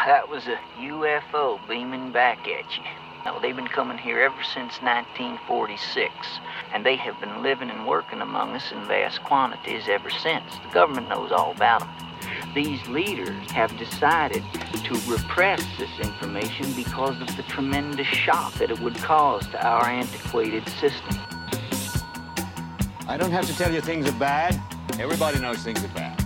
That was a UFO beaming back at you. Now, they've been coming here ever since 1946, and they have been living and working among us in vast quantities ever since. The government knows all about them. These leaders have decided to repress this information because of the tremendous shock that it would cause to our antiquated system. I don't have to tell you things are bad. Everybody knows things are bad.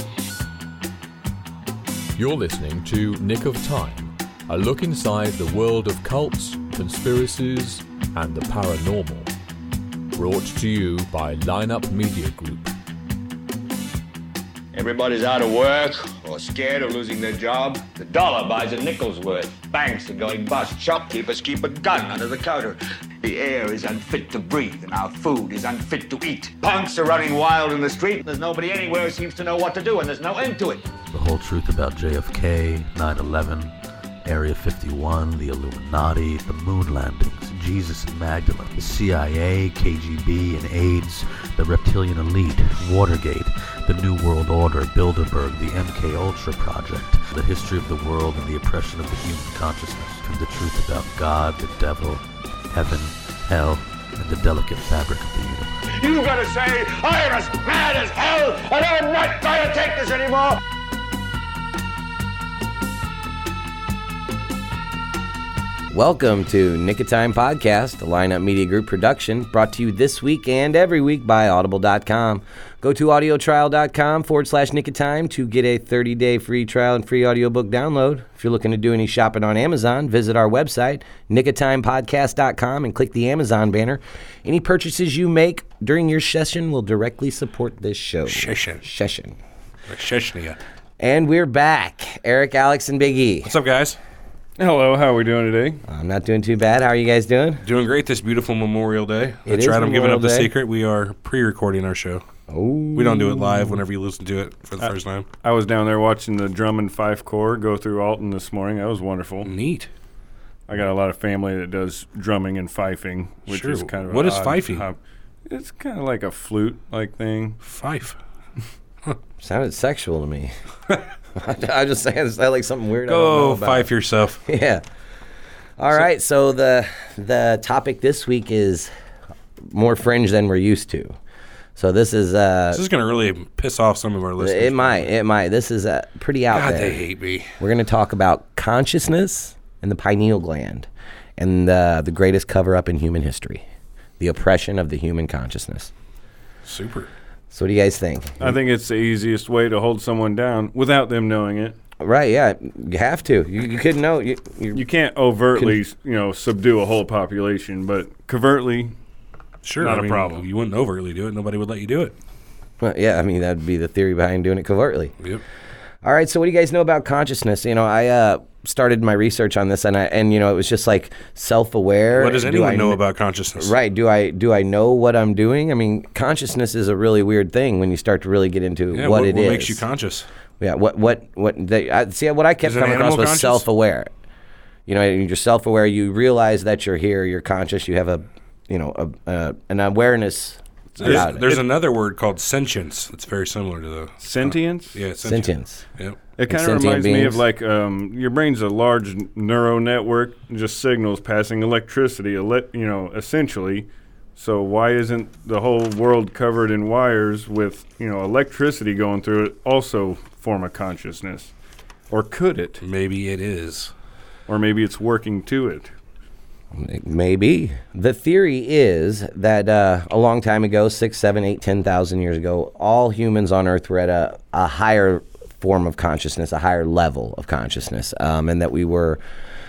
You're listening to Nick of Time, a look inside the world of cults, conspiracies, and the paranormal. Brought to you by Lineup Media Group. Everybody's out of work or scared of losing their job. The dollar buys a nickel's worth. Banks are going bust. Shopkeepers keep a gun under the counter. The air is unfit to breathe, and our food is unfit to eat. Punks are running wild in the street. There's nobody anywhere who seems to know what to do, and there's no end to it. The whole truth about JFK, 9/11, Area 51, the Illuminati, the moon landings, Jesus and Magdalene, the CIA, KGB, and AIDS, the reptilian elite, Watergate, the New World Order, Bilderberg, the MKUltra project, the history of the world and the oppression of the human consciousness, and the truth about God, the devil, heaven, hell, and the delicate fabric of the universe. You gotta say, I am as mad as hell, and I'm not gonna take this anymore! Welcome to Nick of Time Podcast, a Lineup Media Group production, brought to you this week and every week by Audible.com. Go to audiotrial.com/Nick of Time to get a 30-day free trial and free audiobook download. If you're looking to do any shopping on Amazon, visit our website, nickoftimepodcast.com, and click the Amazon banner. Any purchases you make during your session will directly support this show. Session. And we're back. Eric, Alex, and Big E. What's up, guys? Hello, how are we doing today? I'm not doing too bad. How are you guys doing? Doing great this beautiful Memorial Day. It That's is right, I'm giving Memorial up the Day. secret. We are pre-recording our show. Oh. We don't do it live whenever you listen to it for the first time. I was down there watching the Drum and Fife Corps go through Alton this morning. That was wonderful. Neat. I got a lot of family that does drumming and fifing, which Sure. is kind of What an is odd fifing? hop. It's kind of like a flute-like thing. Fife. Sounded sexual to me. I just saying, it's like something weird. I don't Go know about. fife yourself. Yeah. All right. So the topic this week is more fringe than we're used to. So this is This is going to really piss off some of our listeners. it might. This is pretty out God, there. they hate me. We're going to talk about consciousness and the pineal gland and the greatest cover-up in human history, the oppression of the human consciousness. Super. So what do you guys think? I think it's the easiest way to hold someone down without them knowing it. Right, yeah, you have to. You couldn't know. You can't overtly, subdue a whole population, but covertly, Sure. Not I a mean, problem. You wouldn't overtly do it. Nobody would let you do it. Well, yeah, I mean, that'd be the theory behind doing it covertly. Yep. All right, so what do you guys know about consciousness? I started my research on this, and it was just like self-aware. What does anyone know about consciousness? Right. Do I know what I'm doing? I mean, consciousness is a really weird thing when you start to really get into Yeah, what what it is. makes you conscious? Yeah. What I kept Is an coming across animal was conscious? self-aware. You're self-aware. You realize that you're here. You're conscious. You have an awareness about it. There's another word called sentience. It's very similar to the sentience? Yeah, Sentience. Yep. It kind of Sentient reminds me beings. of like your brain's a large neural network, just signals passing electricity, essentially. So why isn't the whole world covered in wires with, electricity going through it also form a consciousness? Or could it? Maybe it is. Or maybe it's working to it. Maybe. The theory is that a long time ago, 6, 7, 8, 10,000 years ago, all humans on Earth were at a higher form of consciousness, a higher level of consciousness, and that we were,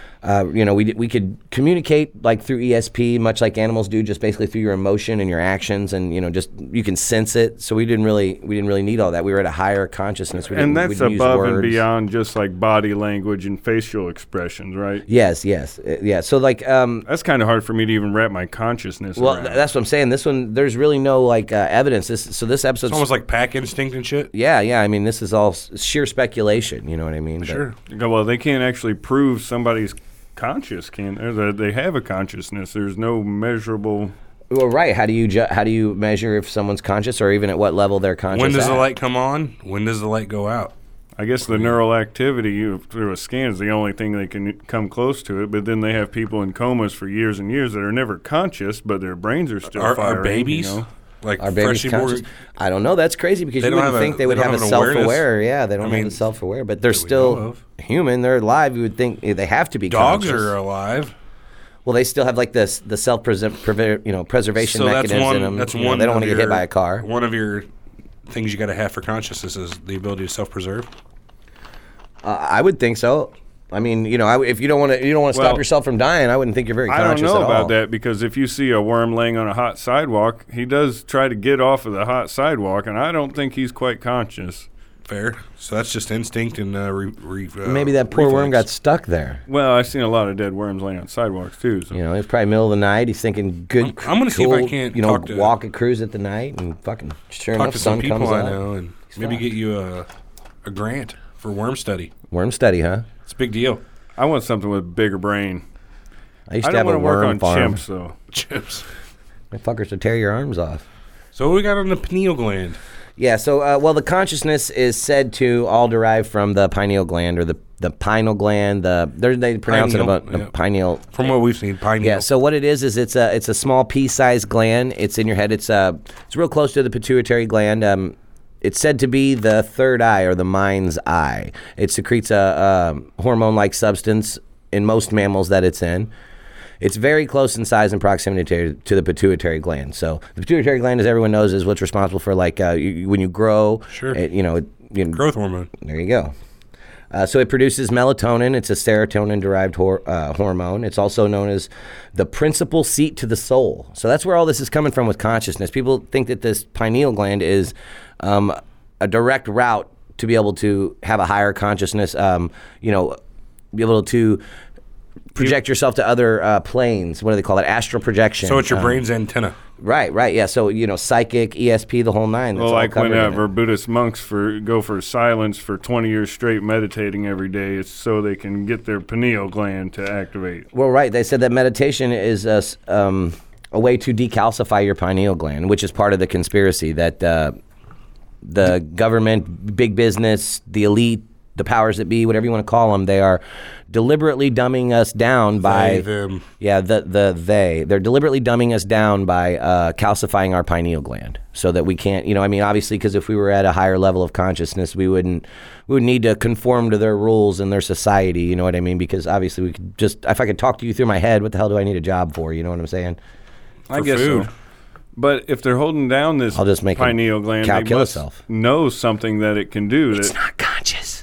we could communicate like through ESP, much like animals do, just basically through your emotion and your actions, and just you can sense it. So we didn't really need all that. We were at a higher consciousness. We And that's didn't use above and words. beyond just like body language and facial expressions, right? Yes, yeah. So like, That's kind of hard for me to even wrap my consciousness well, around. that's what I'm saying. This one, there's really no like evidence. This episode. It's almost like pack instinct and shit. Yeah. I mean, this is all sheer speculation. You know what I mean? But- Sure. Well, they can't actually prove somebody's conscious, can they? They have a consciousness. There's no measurable. Well, right. How do you measure if someone's conscious, or even at what level they're conscious? When does the at? light come on? When does the light go out? I guess the neural activity through a scan is the only thing they can come close to it. But then they have people in comas for years and years that are never conscious, but their brains are still firing. Are babies? You know? Like Are babies freshly conscious? born? I don't know. That's crazy because They you don't wouldn't have think a- they would they have a don't have an awareness. self-aware. Yeah, they don't I have mean, a self-aware, but they're that we know still of. human. They're alive. You would think they have to be Dogs conscious. are alive. Well, they still have like the preservation So that's mechanism one. in them. That's You know, one. they don't of want to get hit your- by a car. One of your things you got to have for consciousness is the ability to self-preserve. I would think so. I mean, if you don't want to stop Well, yourself from dying, I wouldn't think you're very I conscious don't know at about all. that because if you see a worm laying on a hot sidewalk, he does try to get off of the hot sidewalk, and I don't think he's quite conscious. Fair. So that's just instinct and Maybe that poor worm got reflex. stuck there. Well, I've seen a lot of dead worms laying on sidewalks too. So. It's probably middle of the night. He's thinking, good, I'm gonna see if I cool, can't talk to- walk a cruise at the night, and fucking sure Talk enough, to some sun people comes I out. know and maybe fine. get you a grant for worm study. Worm study, huh? It's a big deal. I want something with a bigger brain. I used I to don't have a want to work worm on farm. chimps though. Chips. My fuckers would tear your arms off. So what we got on the pineal gland? Yeah, so, the consciousness is said to all derive from the pineal gland or the pineal gland. They pronounce it Pineal, about the yeah. pineal. From what we've seen, pineal. Yeah, so what it is it's a small pea-sized gland. It's in your head. It's real close to the pituitary gland. It's said to be the third eye or the mind's eye. It secretes a hormone-like substance in most mammals that it's in. It's very close in size and proximity to the pituitary gland. So the pituitary gland, as everyone knows, is what's responsible for when you grow. Sure. Growth hormone. There you go. So it produces melatonin. It's a serotonin-derived hormone. It's also known as the principal seat to the soul. So that's where all this is coming from with consciousness. People think that this pineal gland is a direct route to be able to have a higher consciousness, be able to project yourself to other planes. What do they call it? Astral projection. So it's your brain's antenna. Right, yeah. So, psychic, ESP, the whole nine. That's Well, all like covered in it. whenever Buddhist monks go for silence for 20 years straight meditating every day, it's so they can get their pineal gland to activate. Well, right. They said that meditation is a way to decalcify your pineal gland, which is part of the conspiracy that the government, big business, the elite, the powers that be, whatever you want to call them, they are deliberately dumbing us down by They, them. Yeah, they're deliberately dumbing us down by calcifying our pineal gland so that we can't, obviously, because if we were at a higher level of consciousness, we would need to conform to their rules and their society, you know what I mean? Because obviously we could if I could talk to you through my head, what the hell do I need a job for? You know what I'm saying? I guess so. But if they're holding down this I'll just make pineal gland, cow they kill must itself. know something that it can do. It's that not conscious.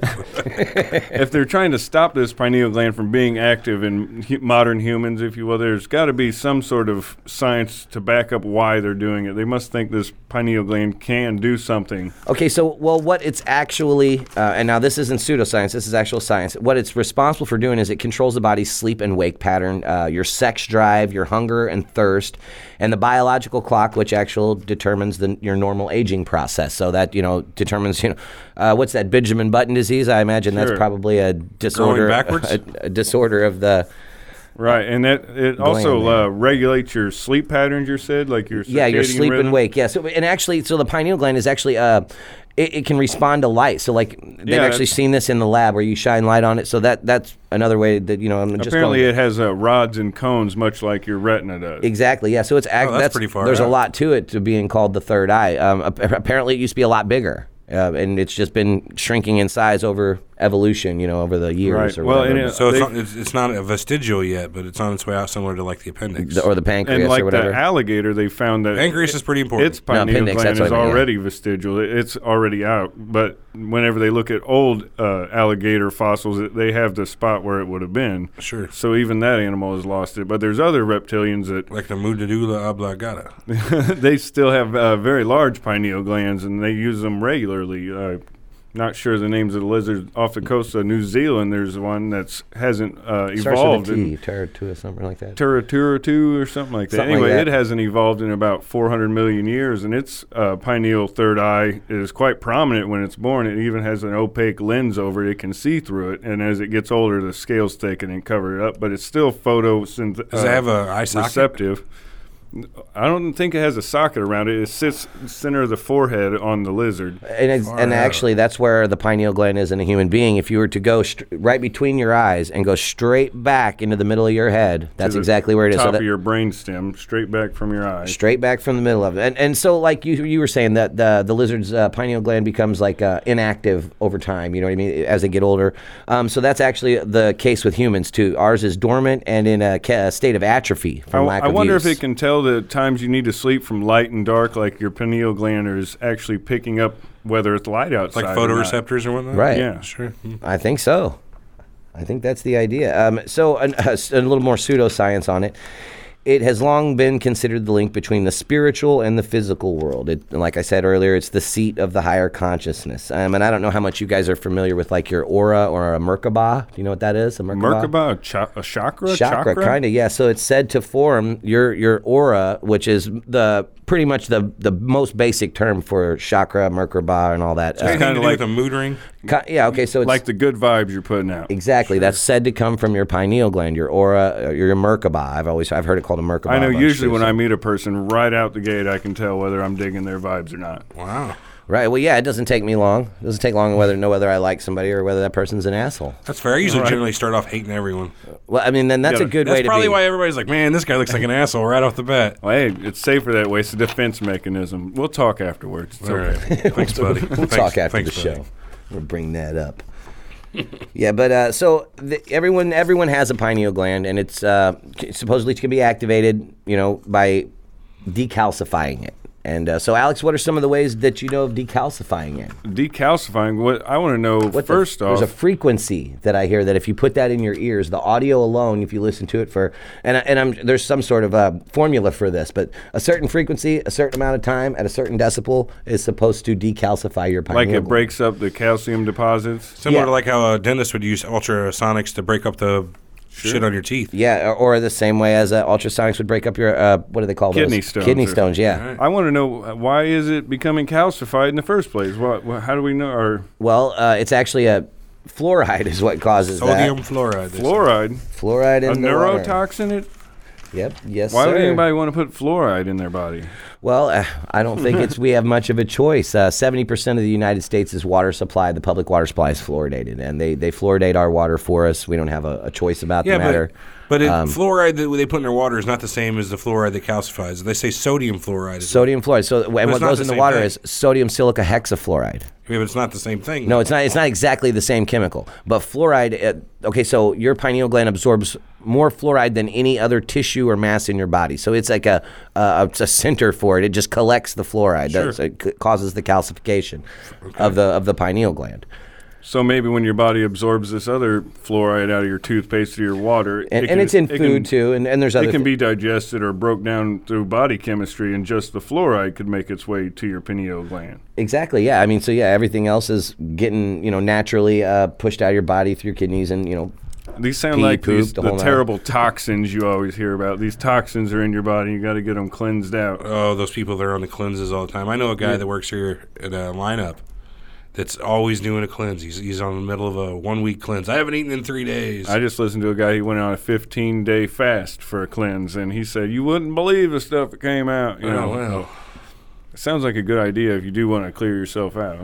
if they're trying to stop this pineal gland from being active in modern humans, if you will, there's got to be some sort of science to back up why they're doing it. They must think this pineal gland can do something. Okay, so, what it's actually, and now this isn't pseudoscience, this is actual science. What it's responsible for doing is it controls the body's sleep and wake pattern, your sex drive, your hunger and thirst, and the biological clock, which actually determines your normal aging process. So that, determines, what's that, Benjamin Button disease? I imagine that's Sure. probably a disorder. Going backwards? A disorder of the... Right, and it also Gland. regulates your sleep patterns, you said, like your Yeah, your circadian sleep rhythm. and wake. Yeah, so the pineal gland is actually it can respond to light. So they've actually that's- seen this in the lab where you shine light on it. So that's another way that I'm just Apparently, going- it has rods and cones, much like your retina does. Exactly. Yeah. So it's that's pretty far There's a out. lot to it to being called the third eye. Apparently, it used to be a lot bigger, and it's just been shrinking in size over evolution. Over the years. Right. Or Well, whatever. and So it's not a vestigial yet, but it's on its way out, similar to like the appendix. or the pancreas And like or whatever. the alligator, they found that Pancreas is pretty important. its pineal appendix, gland that's what is I meant, yeah. already vestigial. It's already out. But whenever they look at old alligator fossils, they have the spot where it would have been. Sure. So even that animal has lost it. But there's other reptilians that Like the Mudadula oblongata. they still have very large pineal glands, and they use them regularly. Not sure the names of the lizards off the coast of New Zealand. There's one that hasn't Starts evolved. with a T, in Teratua, something like that. Turatura or something like that. Something like Anyway, that. it hasn't evolved in about 400 million years, and its pineal third eye is quite prominent when it's born. It even has an opaque lens over it. It can see through it, and as it gets older, the scales thicken and cover it up, but it's still Does it have a eye socket? receptive. I don't think it has a socket around it. It sits center of the forehead on the lizard. And actually, that's where the pineal gland is in a human being. If you were to go right between your eyes and go straight back into the middle of your head, that's exactly where it is. Top of your brainstem, straight back from your eyes. Straight back from the middle of it. And so, like you were saying, that the lizard's pineal gland becomes like inactive over time, you know what I mean, as they get older. So that's actually the case with humans, too. Ours is dormant and in a state of atrophy from lack of use. I wonder if it can tell the times you need to sleep from light and dark, like your pineal gland is actually picking up whether it's light outside. Like photoreceptors or whatnot? Right. Yeah. Sure. I think so. I think that's the idea. So a little more pseudoscience on it. It has long been considered the link between the spiritual and the physical world. Like I said earlier, it's the seat of the higher consciousness. And I don't know how much you guys are familiar with, like, your aura or a Merkaba. Do you know what that is? A Merkaba? A chakra? Chakra, kind of, yeah. So it's said to form your aura, which is pretty much the most basic term for chakra, Merkaba, and all that. It's kind of like a mood ring? Yeah, okay, so it's like the good vibes you're putting out. Exactly. Sure. That's said to come from your pineal gland, your aura, your Merkaba. I've heard it called a Merkaba. I know usually when I meet a person, right out the gate, I can tell whether I'm digging their vibes or not. Wow. Right. Well, yeah, it doesn't take me long. It doesn't take long to know whether I like somebody or whether that person's an asshole. That's fair. I usually generally start off hating everyone. Well, I mean, then that's a good way to be. That's probably why everybody's like, man, this guy looks like an asshole right off the bat. Well, hey, it's safer that way. It's a defense mechanism. We'll talk afterwards. It's okay. Thanks, buddy. We'll talk after the show. We'll bring that up. Yeah, but so everyone has a pineal gland, and it's supposedly can be activated, by decalcifying it. And so, Alex, what are some of the ways that you know of decalcifying it? Decalcifying? What I want to know first off. There's a frequency that I hear that if you put that in your ears, the audio alone, if you listen to it there's some sort of formula for this, but a certain frequency, a certain amount of time, at a certain decibel is supposed to decalcify your pineal gland. Like it breaks up the calcium deposits? Similar to like how a dentist would use ultrasonics to break up the shit on your teeth. Yeah, or the same way as ultrasonics would break up your, what do they call Kidney those? stones. Kidney stones, yeah. Right. I want to know, why is it becoming calcified in the first place? How do we know? Well, it's actually fluoride is what causes Sodium that. fluoride. Fluoride in a the neurotoxin? Water. Yep, yes, Why sir. would anybody want to put fluoride in their body? Well, I don't think we have much of a choice. 70% of the United States' water supply, the public water supply, is fluoridated, and they fluoridate our water for us. We don't have a choice about the matter. But fluoride that they put in their water is not the same as the fluoride that calcifies. They say sodium fluoride. Sodium fluoride. So, and what goes in the water is sodium silica hexafluoride. Yeah, but it's not the same thing. No, it's not. It's not exactly the same chemical. But fluoride. Okay, so your pineal gland absorbs more fluoride than any other tissue or mass in your body. So it's like a center for it. It just collects the fluoride. Sure. It causes the calcification of the pineal gland. So maybe when your body absorbs this other fluoride out of your toothpaste or your water, and it's in food too, and there's other. It can be digested or broke down through body chemistry, and just the fluoride could make its way to your pineal gland. Exactly. Yeah. I mean, so yeah, everything else is getting naturally pushed out of your body through your kidneys and These sound like the terrible toxins you always hear about. These toxins are in your body. You got to get them cleansed out. Oh, those people that are on the cleanses all the time. I know a guy that works here at a lineup that's always doing a cleanse. He's on the middle of a 1 week cleanse. I haven't eaten in 3 days. I just listened to a guy. He went on a 15-day fast for a cleanse, and he said, "You wouldn't believe the stuff that came out." Well. It sounds like a good idea if you do want to clear yourself out.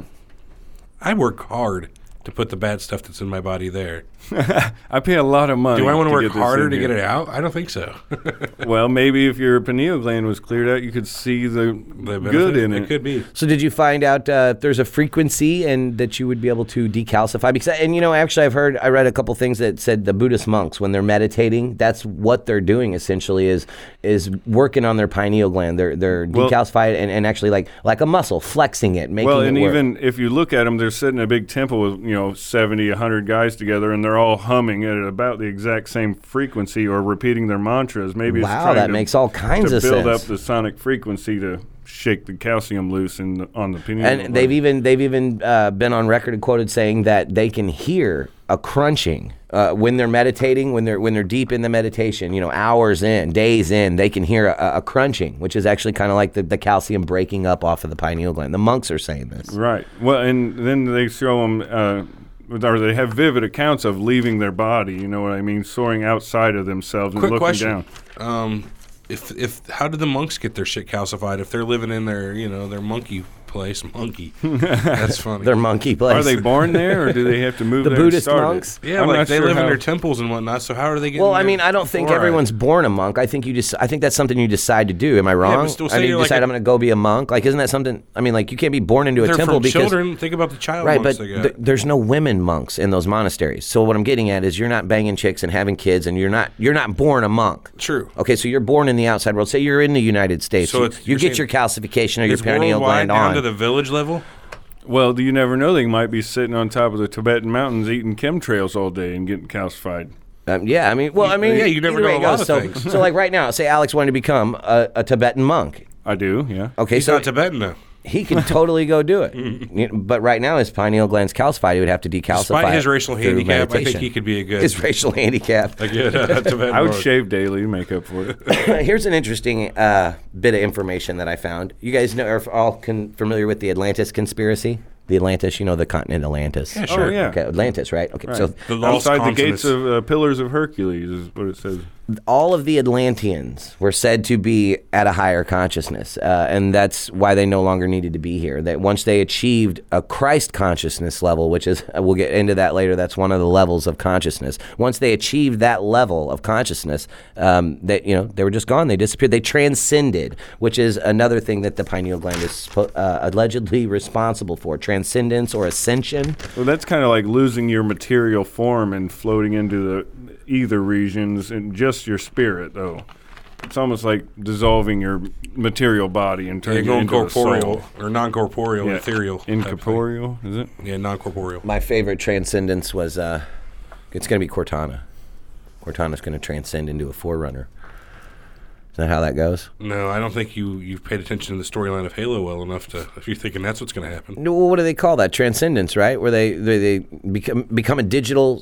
I work hard to put the bad stuff that's in my body there. I pay a lot of money. Do I want to work harder to get it out? I don't think so. Well, maybe if your pineal gland was cleared out, you could see the good in it. It could be. So did you find out if there's a frequency and that you would be able to decalcify? Because actually I read a couple things that said the Buddhist monks, when they're meditating, that's what they're doing essentially is working on their pineal gland. They're decalcified and actually like a muscle, flexing it, making it work. Well, and even if you look at them, they're sitting in a big temple with 70, 100 guys together, and they're all humming at about the exact same frequency or repeating their mantras. Maybe it's trying that makes all kinds of sense. To build up the sonic frequency to shake the calcium loose on the pineal. And they've even been on record and quoted saying that they can hear a crunching when they're meditating, when they're deep in the meditation, hours in, days in, they can hear a crunching, which is actually kind of like the calcium breaking up off of the pineal gland. The monks are saying this. Right. Well, and then they show them. Or they have vivid accounts of leaving their body, you know what I mean, soaring outside of themselves and Quick looking question. down. if how did the monks get their shit calcified if they're living in their their monkey place? Monkey, that's funny. Their monkey place. Are they born there, or do they have to move the there Buddhist and start monks? It? Yeah, I'm like not they sure live in how- their temples and whatnot. So how are they getting? Well, I mean, I don't think fluoride? everyone's born a monk. I think I think that's something you decide to do. Am I wrong? but still I say mean, you're you like decide a- I'm going to go be a monk. Like, isn't that something? I mean, like, you can't be born into a They're temple from because children. Think about the child right, monks but they got. there's no women monks in those monasteries. So what I'm getting at is you're not banging chicks and having kids, and you're not born a monk. True. Okay, so you're born in the outside world. Say you're in the United States. So you it's- you you're get saying your calcification or your It's pineal worldwide gland down on. to the village level. Well, you never know. They might be sitting on top of the Tibetan mountains eating chemtrails all day and getting calcified. Yeah, I mean, Yeah, you never either know way a it lot goes. of so, things. So, like right now, say Alex wanted to become a Tibetan monk. I do, yeah. Okay, He's so not Tibetan though. he can totally go do it. But right now, his pineal gland's calcified. He would have to decalcify Despite his it racial through handicap, I think meditation. he could be a good His racial handicap. Tibetan I would monk. shave daily to make up for it. Here's an interesting bit of information that I found. You guys are all familiar with the Atlantis conspiracy? The Atlantis, the continent Atlantis. Yeah, sure. Oh, yeah. Okay, Atlantis, right? Okay, Right. so The lost Outside the gates continents. of Pillars of Hercules is what it says. all of the Atlanteans were said to be at a higher consciousness, and that's why they no longer needed to be here. That once they achieved a Christ consciousness level, which is, we'll get into that later, that's one of the levels of consciousness. Once they achieved that level of consciousness, they were just gone. They disappeared. They transcended, which is another thing that the pineal gland is allegedly responsible for, transcendence or ascension. Well, that's kind of like losing your material form and floating into the ether regions and just your spirit, though. It's almost like dissolving your material body and turning it into a soul. Incorporeal or non-corporeal, ethereal. type thing. Incorporeal, is it? Yeah, non-corporeal. My favorite transcendence was, it's going to be Cortana. Cortana's going to transcend into a Forerunner. Is that how that goes? No, I don't think you've paid attention to the storyline of Halo well enough to if you're thinking that's what's going to happen. No, well, what do they call that? Transcendence, right? Where they become a digital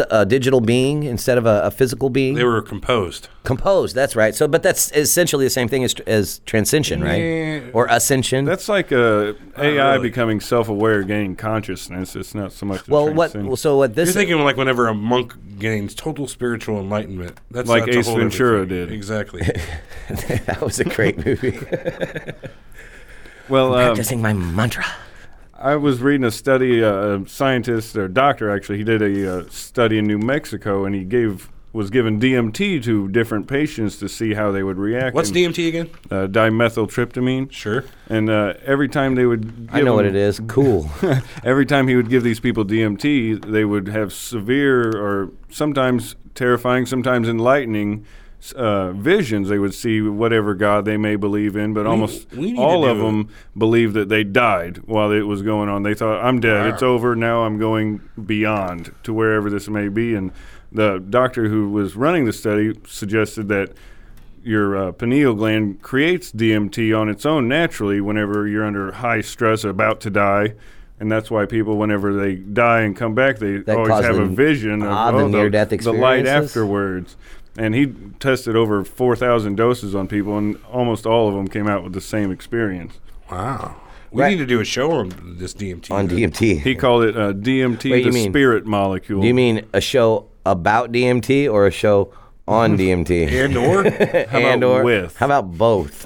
being instead of a physical being. They were composed. Composed. That's right. So, but that's essentially the same thing as transcension, right? Yeah. Or ascension. That's like AI really. becoming self-aware, gaining consciousness. It's not so much. well, what? transcend- So what You're this? thinking like whenever a monk gains total spiritual enlightenment. That's Like that's a Ace whole Ventura everything. did. Exactly. That was a great movie. well, Practicing my mantra. I was reading a study. A scientist or doctor actually, he did a study in New Mexico, and he was given DMT to different patients to see how they would react. What's And, DMT again? dimethyltryptamine. Sure. And every time they would, I know what it is. Cool. Every time he would give these people DMT, they would have severe or sometimes terrifying, sometimes enlightening visions. They would see whatever God they may believe in, but almost we need all to of do them believed that they died while it was going on. They thought, I'm dead. Wow. It's over. Now I'm going beyond to wherever this may be. And the doctor who was running the study suggested that your pineal gland creates DMT on its own naturally whenever you're under high stress, about to die. And that's why people, whenever they die and come back, they That always causes have a vision the of near-death the light experiences? afterwards. And he tested over 4,000 doses on people, and almost all of them came out with the same experience. Wow. We Right. need to do a show on this DMT. On then. DMT. He called it DMT, Wait, the you mean- spirit molecule. Do you mean a show about DMT or a show on DMT? And or How about with? How about both?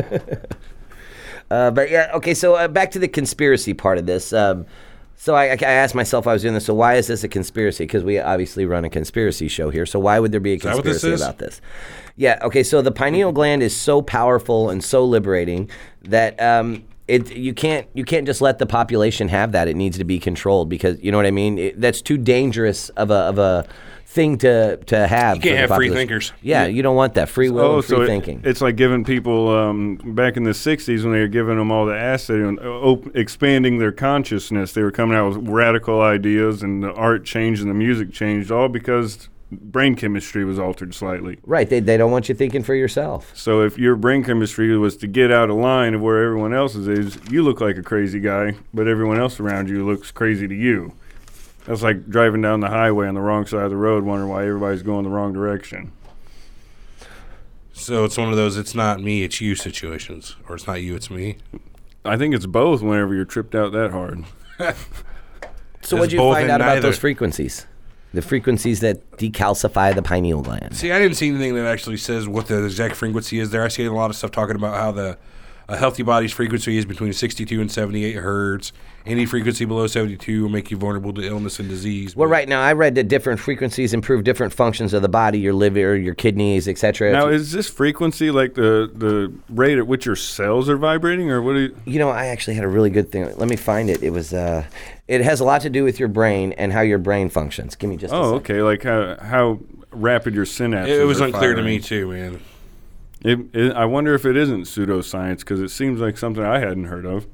But yeah, okay. So back to the conspiracy part of this. So I asked myself, I was doing this. So why is this a conspiracy? Because we obviously run a conspiracy show here. So why would there be a that what this conspiracy is? about this? Yeah. Okay. So the pineal gland is so powerful and so liberating that you can't just let the population have that. It needs to be controlled because you know what I mean. That's too dangerous of a thing to have. You can't for the have free population. thinkers. Yeah, you don't want that free will and free so thinking. it's like giving people back in the 60s when they were giving them all the acid and expanding their consciousness. They were coming out with radical ideas, and the art changed and the music changed, all because brain chemistry was altered slightly. Right, they don't want you thinking for yourself. So if your brain chemistry was to get out of line of where everyone else's is, you look like a crazy guy, but everyone else around you looks crazy to you. That's like driving down the highway on the wrong side of the road, wondering why everybody's going the wrong direction. So it's one of those it's not me, it's you situations. Or it's not you, it's me. I think it's both whenever you're tripped out that hard. So It's what'd you both find and out about neither. those frequencies? The frequencies that decalcify the pineal gland. See, I didn't see anything that actually says what the exact frequency is there. I see a lot of stuff talking about how a healthy body's frequency is between 62 and 78 hertz. Any frequency below 72 will make you vulnerable to illness and disease. Well, right now, I read that different frequencies improve different functions of the body, your liver, your kidneys, etc. Now, is this frequency like the rate at which your cells are vibrating, or what do you... You know, I actually had a really good thing. Let me find it. It was, it has a lot to do with your brain and how your brain functions. Give me just a second. Okay, like how rapid your synapses It was are unclear to firing. me, too, man. I wonder if it isn't pseudoscience, because it seems like something I hadn't heard of.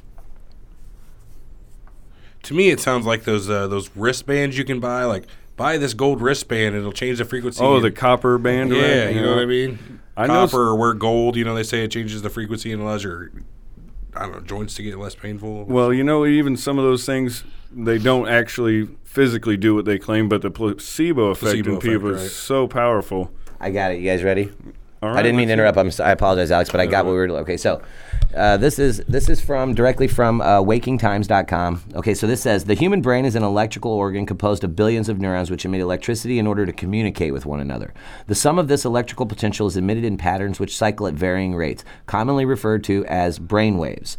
To me, it sounds like those wristbands you can buy. Like, buy this gold wristband, it'll change the frequency. Oh, the copper band? Yeah, right? you know what I mean? I know Copper or wear gold, they say it changes the frequency and allows your, joints to get less painful. Well, even some of those things, they don't actually physically do what they claim, but the placebo effect in people right. is so powerful. I got it. You guys ready? All right, I didn't mean to let's interrupt. I apologize, Alex, but I got what we were doing. Okay, so this is directly from wakingtimes.com. Okay, so this says, the human brain is an electrical organ composed of billions of neurons which emit electricity in order to communicate with one another. The sum of this electrical potential is emitted in patterns which cycle at varying rates, commonly referred to as brain waves.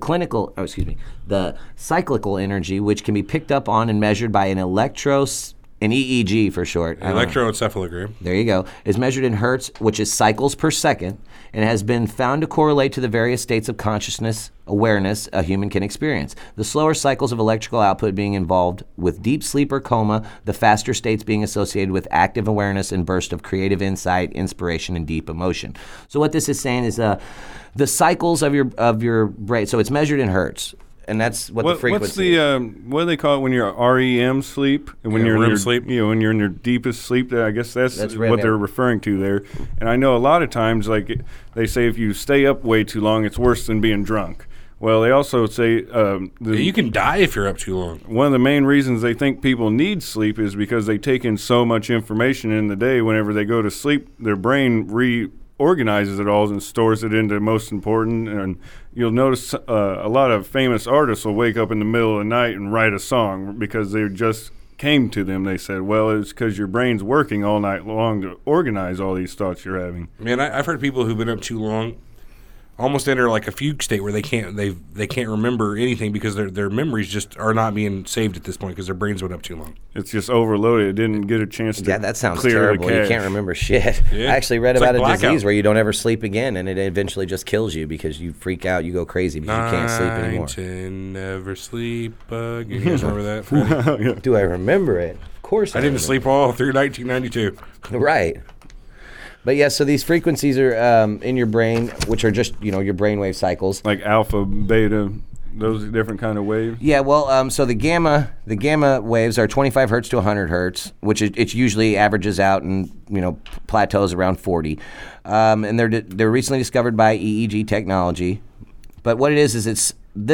The cyclical energy, which can be picked up on and measured by an an EEG for short. Electroencephalogram. There you go. Is measured in hertz, which is cycles per second, and has been found to correlate to the various states of consciousness, awareness a human can experience. The slower cycles of electrical output being involved with deep sleep or coma, the faster states being associated with active awareness and burst of creative insight, inspiration, and deep emotion. So what this is saying is the cycles of your brain. So it's measured in hertz. And that's what the frequency is. What do they call it when you're REM sleep? When you're in REM your sleep. When you're in your deepest sleep, I guess that's REM, what yeah. they're referring to there. And I know a lot of times, like they say, if you stay up way too long, it's worse than being drunk. Well, they also say You can die if you're up too long. one of the main reasons they think people need sleep is because they take in so much information in the day. Whenever they go to sleep, their brain reorganizes it all and stores it into most important. And you'll notice a lot of famous artists will wake up in the middle of the night and write a song because they just came to them. They said, well, it's because your brain's working all night long to organize all these thoughts you're having. Man, I've heard people who've been up too long almost enter like a fugue state where they can't remember anything because their memories just are not being saved at this point because their brains went up too long. It's just overloaded. It didn't get a chance to Yeah, that sounds clear terrible. the cache. You can't remember shit. Yeah. I actually read It's about like a disease blackout. where you don't ever sleep again, and it eventually just kills you because you freak out, you go crazy because you can't sleep anymore. 9, never sleep again. You guys remember that? Freddie? Do I remember it? Of course I didn't sleep all through 1992. Right. But yeah, so these frequencies are in your brain, which are just, your brainwave cycles. Like alpha, beta, those different kind of waves. Yeah, well, so the gamma waves are 25 hertz to 100 hertz, which it usually averages out and plateaus around 40. And they're recently discovered by EEG technology. But what it is it's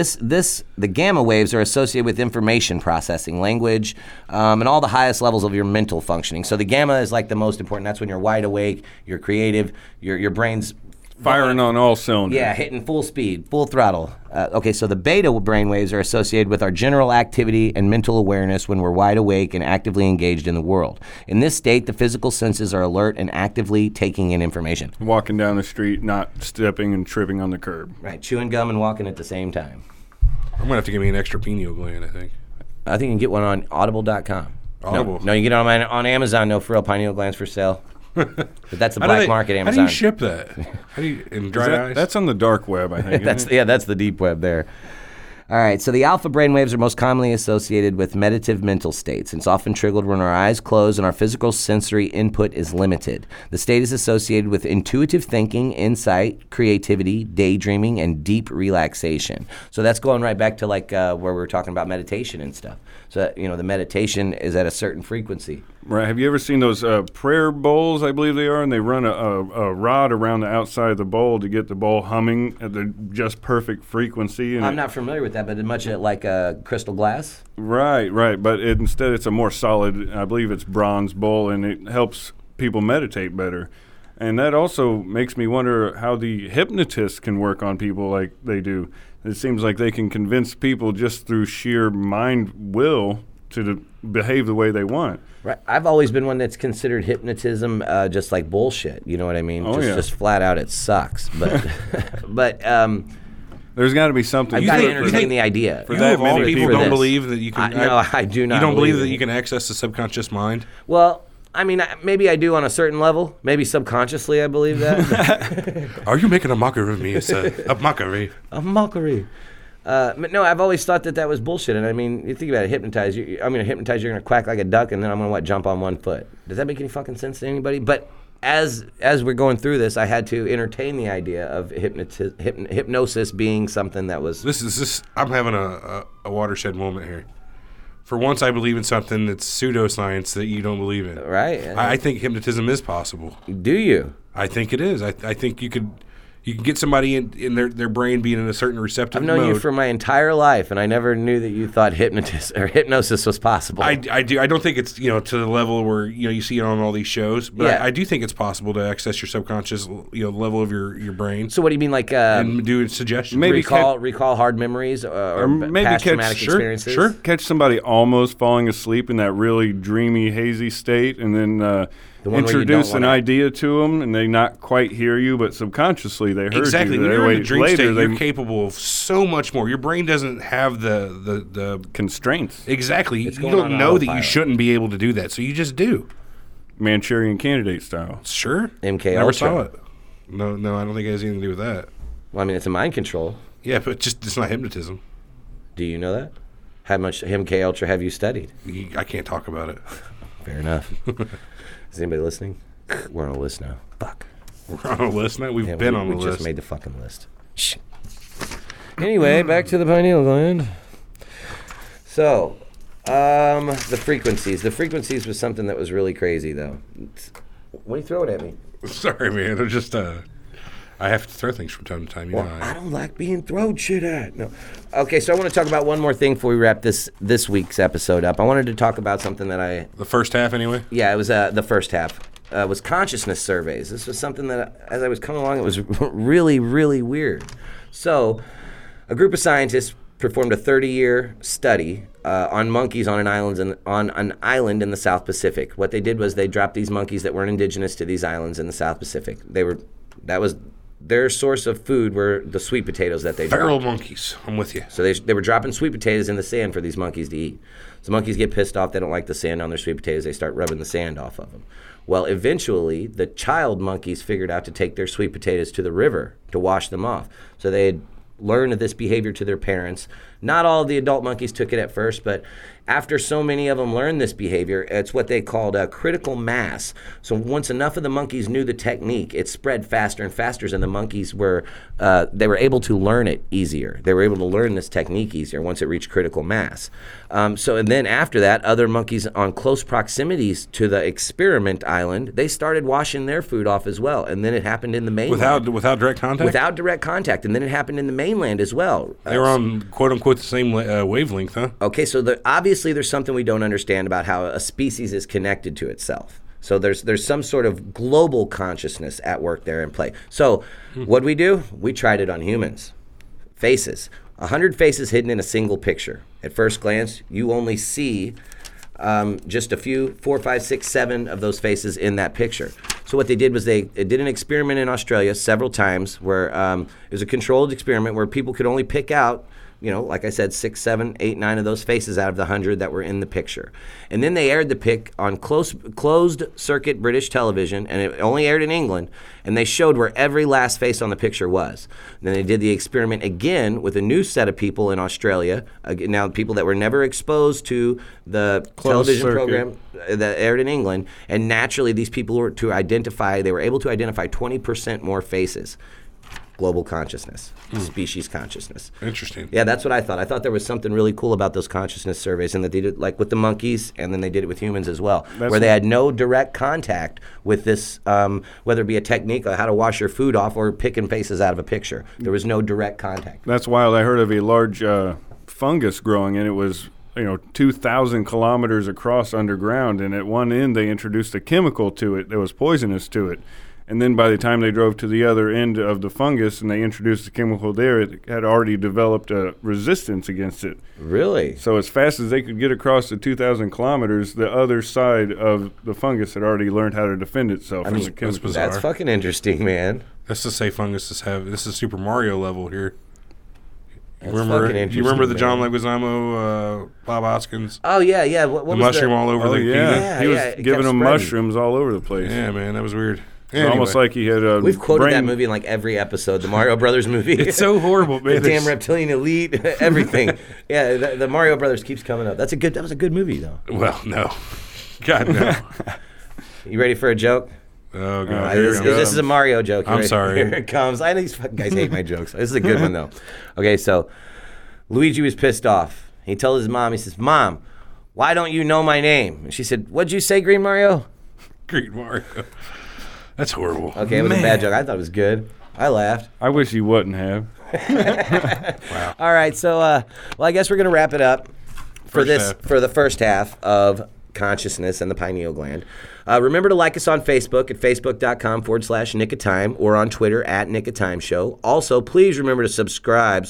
the gamma waves are associated with information processing, language, and all the highest levels of your mental functioning. So the gamma is like the most important. That's when you're wide awake, you're creative, your brain's Firing on all cylinders. Yeah, hitting full speed, full throttle. Okay, so the beta brainwaves are associated with our general activity and mental awareness when we're wide awake and actively engaged in the world. In this state, the physical senses are alert and actively taking in information. Walking down the street, not stepping and tripping on the curb. Right, chewing gum and walking at the same time. I'm going to have to give me an extra pineal gland, I think. I think you can get one on audible.com. Audible. No, you can get it on Amazon, no for real pineal glands for sale. But that's the black market Amazon. How do you ship that? How do you, in dry ice? That's on the dark web, I think. That's the deep web there. All right, so the alpha brainwaves are most commonly associated with meditative mental states. It's often triggered when our eyes close and our physical sensory input is limited. The state is associated with intuitive thinking, insight, creativity, daydreaming, and deep relaxation. So that's going right back to where we were talking about meditation and stuff. So, the meditation is at a certain frequency. Right. Have you ever seen those prayer bowls, I believe they are, and they run a rod around the outside of the bowl to get the bowl humming at the just perfect frequency? And I'm not familiar with that, but much like crystal glass? Right. But instead it's a more solid, I believe it's bronze bowl, and it helps people meditate better. And that also makes me wonder how the hypnotists can work on people like they do. It seems like they can convince people just through sheer mind will to behave the way they want. Right. I've always been one that's considered hypnotism just like bullshit. You know what I mean? Oh, yeah. Just flat out, it sucks. But but there's got to be something. I've got to entertain the idea. For that many people don't believe that you can. No, I do not. You don't believe that it. you can access the subconscious mind? Well, I mean, maybe I do on a certain level. Maybe subconsciously I believe that. Are you making a mockery of me? It's a mockery. A mockery. But no, I've always thought that was bullshit. And I mean, you think about it, hypnotize. I'm going to hypnotize, you're going to quack like a duck, and then I'm going to, jump on one foot. Does that make any fucking sense to anybody? But as we're going through this, I had to entertain the idea of hypnosis being something that was... I'm having a watershed moment here. For once, I believe in something that's pseudoscience that you don't believe in. Right. I think hypnotism is possible. Do you? I think it is. I think you can get somebody in their brain being in a certain receptive mode. I've known you for my entire life, and I never knew that you thought hypnosis was possible. I do. I don't think it's to the level where you see it on all these shows, but Yeah. I do think it's possible to access your subconscious level of your brain. So what do you mean, and do suggestions? Maybe recall hard memories or maybe past catch- traumatic sure, experiences? sure. Catch somebody almost falling asleep in that really dreamy, hazy state, and then The one where you introduce don't an wanna- idea to them, and they not quite hear you, but subconsciously they heard Exactly. you. When That you're in way the dream later state, they you're capable of so much more. Your brain doesn't have the constraints. exactly. It's You going don't on know that you autopilot. shouldn't be able to do that, so you just do. Manchurian Candidate style. Sure. MK Never Ultra. saw it. No, I don't think it has anything to do with that. Well, I mean, it's a mind control. Yeah, but it's not hypnotism. Do you know that? How much MK Ultra have you studied? I can't talk about it. Fair enough. Is anybody listening? We're on a list now. Fuck. We're on a list now. We've Yeah, been we, on the we list. just made the fucking list. Shh. Anyway, back to the pineal gland. So, the frequencies. The frequencies was something that was really crazy, though. What are you throwing at me? Sorry, man. I'm just I have to throw things from time to time. Well, I don't like being thrown shit at. No. Okay, so I want to talk about one more thing before we wrap this week's episode up. I wanted to talk about something that the first half, anyway. Yeah, it was the first half. Was consciousness surveys. This was something that, as I was coming along, it was really, really weird. So, a group of scientists performed a 30-year study on monkeys on an island in the South Pacific. What they did was they dropped these monkeys that weren't indigenous to these islands in the South Pacific. That was their source of food were the sweet potatoes that they Feral dropped. monkeys. I'm with you. So they were dropping sweet potatoes in the sand for these monkeys to eat. So monkeys get pissed off. They don't like the sand on their sweet potatoes. They start rubbing the sand off of them. Well, eventually, the child monkeys figured out to take their sweet potatoes to the river to wash them off. So they had learned this behavior to their parents. Not all of the adult monkeys took it at first, but after so many of them learned this behavior, it's what they called a critical mass. So once enough of the monkeys knew the technique, it spread faster and faster, and the monkeys were able to learn it easier. They were able to learn this technique easier once it reached critical mass. And then after that, other monkeys on close proximities to the experiment island, they started washing their food off as well. And then it happened in the mainland. Without direct contact? Without direct contact. And then it happened in the mainland as well. They were on, quote-unquote, the same wavelength, huh? Okay, so obviously there's something we don't understand about how a species is connected to itself. So there's some sort of global consciousness at work there in play. So what do? We tried it on humans. Faces. 100 faces hidden in a single picture. At first glance, you only see just a few, 4, 5, 6, 7 of those faces in that picture. So what they did was they did an experiment in Australia several times where it was a controlled experiment where people could only pick out, like I said, 6, 7, 8, 9 of those faces out of the 100 that were in the picture. And then they aired the pic on closed circuit British television, and it only aired in England, and they showed where every last face on the picture was. And then they did the experiment again with a new set of people in Australia, now people that were never exposed to the television program that aired in England, and naturally these people were able to identify 20% more faces. Global consciousness, species consciousness. Interesting. Yeah, that's what I thought. I thought there was something really cool about those consciousness surveys, and that they did like with the monkeys, and then they did it with humans as well, where they had no direct contact with this, whether it be a technique or how to wash your food off or picking faces out of a picture. There was no direct contact. That's wild. I heard of a large fungus growing, and it was 2,000 kilometers across underground, and at one end they introduced a chemical to it that was poisonous to it. And then by the time they drove to the other end of the fungus and they introduced the chemical there, it had already developed a resistance against it. Really? So as fast as they could get across the 2,000 kilometers, the other side of the fungus had already learned how to defend itself from the that's chemical. bizarre. That's fucking interesting, man. That's to say fungus have. This is Super Mario level here. That's Remember? fucking Do you remember the interesting, John Leguizamo, Bob Hoskins? Oh, yeah. What The was mushroom all over Oh, the yeah. Yeah, He was yeah, it giving kept them spreading. mushrooms all over the place. Yeah, man, that was weird. It's almost like he had a We've quoted brain. that movie in like every episode, the Mario Brothers movie. It's so horrible, The man. damn reptilian elite, everything. Yeah, the Mario Brothers keeps coming up. That was a good movie, though. Well, no. God, no. You ready for a joke? Oh, God. This is a Mario joke. You I'm ready? sorry. Here it comes. I know these fucking guys hate my jokes. This is a good one, though. Okay, so Luigi was pissed off. He told his mom, he says, "Mom, why don't you know my name?" And she said, "What'd you say, Green Mario?" Green Mario. That's horrible. Okay, it was a bad joke. I thought it was good. I laughed. I wish he wouldn't have. All right, so well, I guess we're gonna wrap it up for the first half of consciousness and the pineal gland. Remember to like us on Facebook at facebook.com/Nick of Time or on Twitter at Nick of Time Show. Also, please remember to subscribe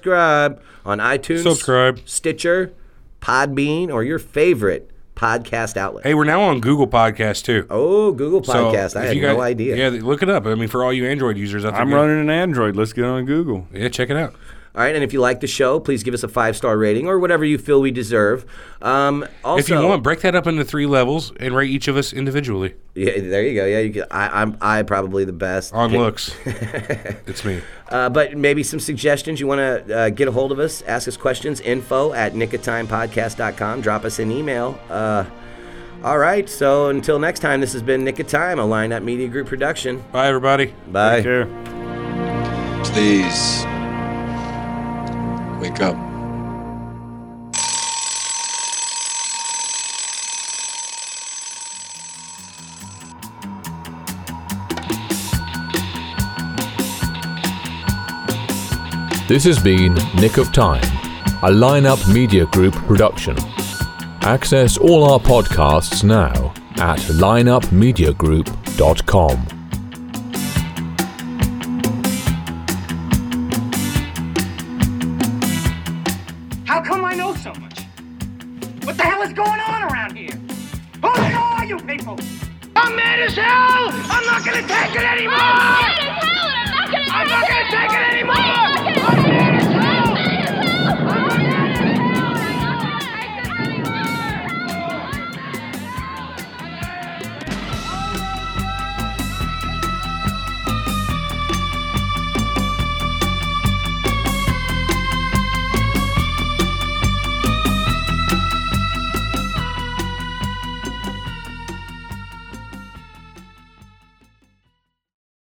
on iTunes, Stitcher, Podbean, or your favorite podcast outlet. Hey, we're now on Google Podcast, too. Oh, Google Podcast. So I if had you guys- no idea. Yeah, look it up. I mean, for all you Android users out there. I'm running an Android. Let's get on Google. Yeah, check it out. All right, and if you like the show, please give us a 5-star rating or whatever you feel we deserve. Also, If you want, break that up into 3 levels and rate each of us individually. Yeah, there you go. Yeah, you can, I'm probably the best On looks. It's me. But maybe some suggestions. You want to get a hold of us, ask us questions, info@nickoftimepodcast.com. Drop us an email. All right, so until next time, this has been Nick of Time, a Line Up Media Group production. Bye, everybody. Bye. Take care. Please wake up. This has been Nick of Time, a Line Up Media Group production. Access all our podcasts now at lineupmediagroup.com. How come I know so much? What the hell is going on around here? Who the hell are you people? I'm mad as hell! I'm not gonna take it anymore! I'm mad as hell and I'm not gonna take it